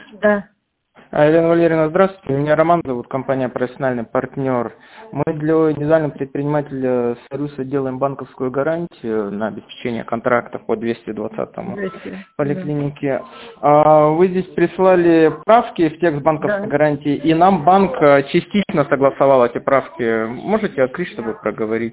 Да. Елена Валерьевна, здравствуйте. Меня Роман зовут, компания «Профессиональный партнер». Мы для индивидуального предпринимателя Союза делаем банковскую гарантию на обеспечение контракта по 220-му поликлинике. Вы здесь прислали правки в текст банковской гарантии, и нам банк частично согласовал эти правки. Можете открыть, чтобы проговорить?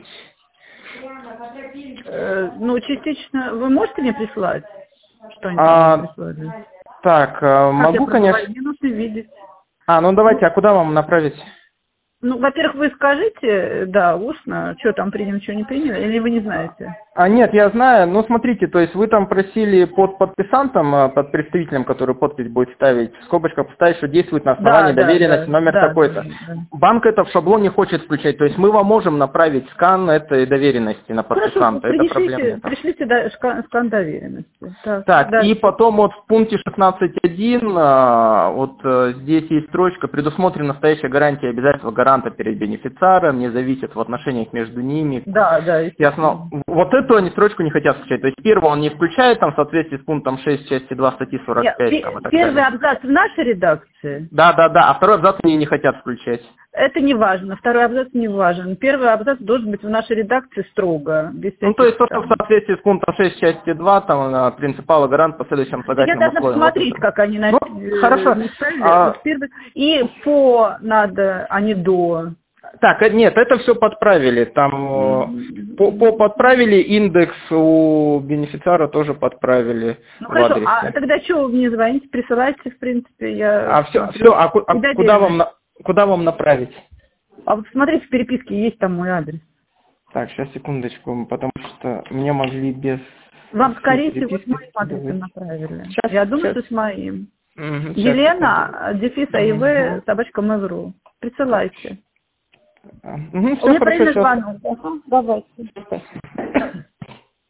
Ну, частично. Вы можете мне прислать? Что-нибудь прислали? Так, могу, конечно. Мне нужно видеть. Ну давайте, а куда вам направить? Ну, во-первых, вы скажите, да, устно, что там приняли, что не приняли, или вы не знаете? Нет, я знаю. Ну, смотрите, то есть вы там просили под подписантом, под представителем, который подпись будет ставить, в скобочках поставить, что действует на основании доверенности, номер такой-то. Банк это в шаблон не хочет включать, то есть мы вам можем направить скан этой доверенности на подписанта. Хорошо, это проблема. пришлите скан доверенности. Так, и потом вот в пункте 16.1, вот здесь есть строчка, предусмотрена настоящая гарантия обязательства гаранта перед бенефициаром, не зависит в отношениях между ними. Да. Ясно. Вот эту они строчку не хотят включать. То есть первую он не включает там в соответствии с пунктом 6 части 2 статьи 45. Первый абзац в нашей редакции? Да, а второй абзац они не хотят включать. Это не важно, второй абзац не важен. Первый абзац должен быть в нашей редакции строго. То есть то, что в соответствии с пунктом 6 части 2, там принципал и гарант по следующим слагательным условиям. Я должна посмотреть, как они написали. Хорошо. И по надо, а не до. Так, нет, это все подправили. Там подправили индекс у бенефициара тоже подправили. Хорошо, тогда что вы мне звоните, присылайте, в принципе, куда вам направить? Вот смотрите, в переписке есть там мой адрес. Так, сейчас секундочку, потому что мне могли без... Вам, скорее всего, с моим адресом направили. Я думаю, что с моим. Елена, _АИВ, @mail.ru. Присылайте. У меня правильный звонок. Давайте.